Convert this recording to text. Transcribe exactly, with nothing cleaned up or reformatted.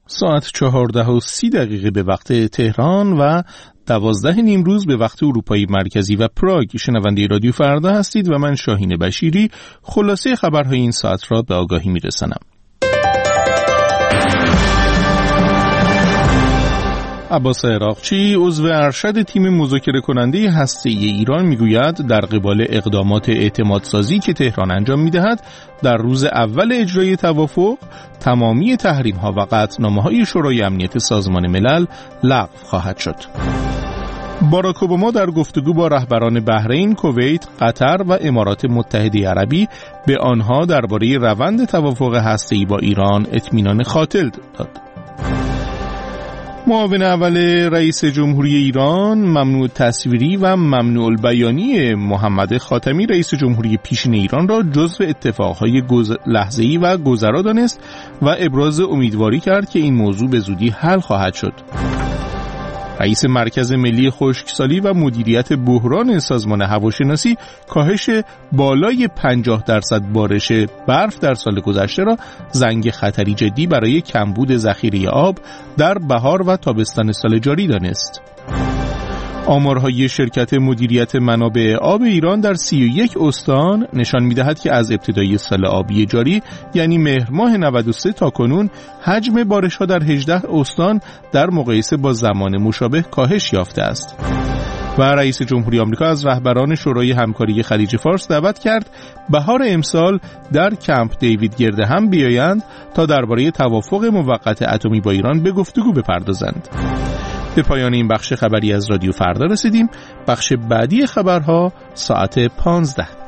ساعت چهارده و سی دقیقه به وقت تهران و دوازده نیم روز به وقت اروپای مرکزی و پراگ. شنونده رادیو فردا هستید و من شاهین بشیری خلاصه خبرهای این ساعت را به آگاهی میرسانم. عباس عراقچی عضو ارشد تیم مذاکره کننده هسته‌ای ایران میگوید در قبال اقدامات اعتمادسازی که تهران انجام میدهد در روز اول اجرای توافق تمامی تحریم‌ها و قطعنامه‌های شورای امنیت سازمان ملل لغو خواهد شد. باراک اوباما در گفتگو با رهبران بحرین، کویت، قطر و امارات متحده عربی به آنها درباره روند توافق هسته‌ای با ایران اطمینان خاطر داد. معاون اول رئیس جمهوری ایران ممنوع تصویری و ممنوع البیانی محمد خاتمی رئیس جمهوری پیشین ایران را جزو اتفاقهای گز... لحظه‌ای و گذرا دانست و ابراز امیدواری کرد که این موضوع به زودی حل خواهد شد. رئیس مرکز ملی خشکسالی و مدیریت بحران سازمان هواشناسی کاهش بالای پنجاه درصد بارش برف در سال گذشته را زنگ خطری جدی برای کمبود ذخیره آب در بهار و تابستان سال جاری دانست. آمارهای شرکت مدیریت منابع آب ایران در سی و یک استان نشان می‌دهد که از ابتدای سال آبی جاری یعنی مهر ماه نود و سه تا کنون حجم بارش‌ها در هجده استان در مقایسه با زمان مشابه کاهش یافته است. و رئیس جمهوری آمریکا از رهبران شورای همکاری خلیج فارس دعوت کرد بهار امسال در کمپ دیوید گرد هم بیایند تا درباره توافق موقت اتمی با ایران به گفتگو بپردازند. به پایان این بخش خبری از رادیو فردا رسیدیم. بخش بعدی خبرها ساعت پانزده.